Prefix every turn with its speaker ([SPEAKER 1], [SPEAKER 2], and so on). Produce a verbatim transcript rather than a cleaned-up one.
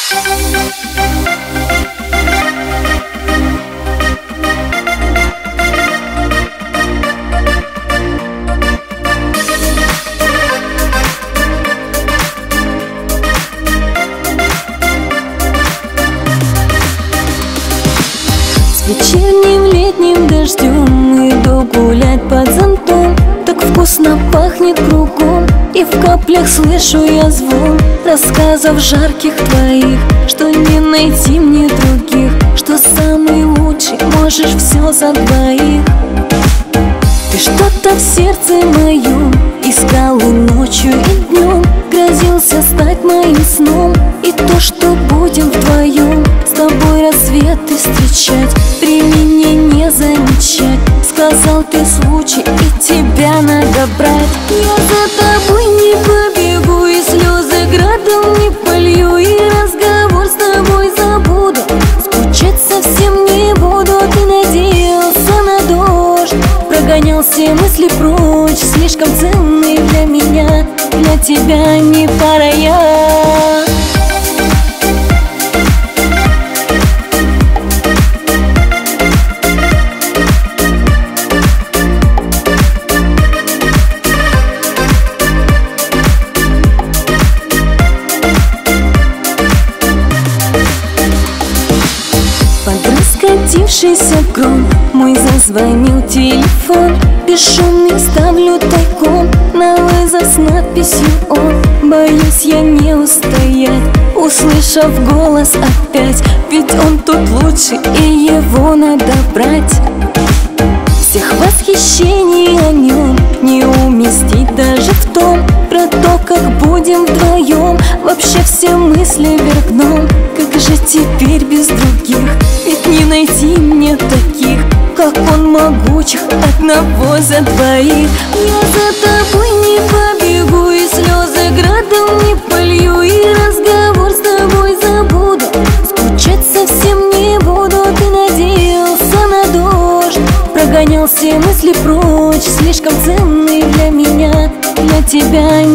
[SPEAKER 1] Вечерним летним дождем иду гулять под зонтом. Так вкусно пахнет кругом, и в каплях слышу я звон рассказов жарких твоих, что не найти мне других, что самый лучший, можешь все за двоих. Ты что-то в сердце моем искал и ночью, и днем, грозился стать моим сном. И то, что будем вдвоем с тобой рассветы встречать, времени не замечать. Сказал ты случай, и тебя надо брать. Я за тобой не побегу, и слезы градом не полью, и разговор с тобой забуду, скучать совсем не буду. Ты надеялся на дождь, прогонял все мысли прочь, слишком ценный для меня, для тебя не пара я. Раскатившийся гром, мой зазвонил телефон. Бесшумный ставлю тайком на вызов с надписью «Он». Боюсь я не устоять, услышав голос опять, ведь он тут лучший, и его надо брать. Всех восхищений о нем не уместить даже в том, про то, как будем вдвоем, вообще все мысли вверх дном. Как же теперь без других, ведь не найти мне таких, как он могучих, одного за двоих. Я за тобой не побегу, и слезы градом не полью, и разговор с тобой забуду, скучать совсем не буду. Ты надеялся на дождь, прогонял все мысли прочь, слишком ценный для меня, для тебя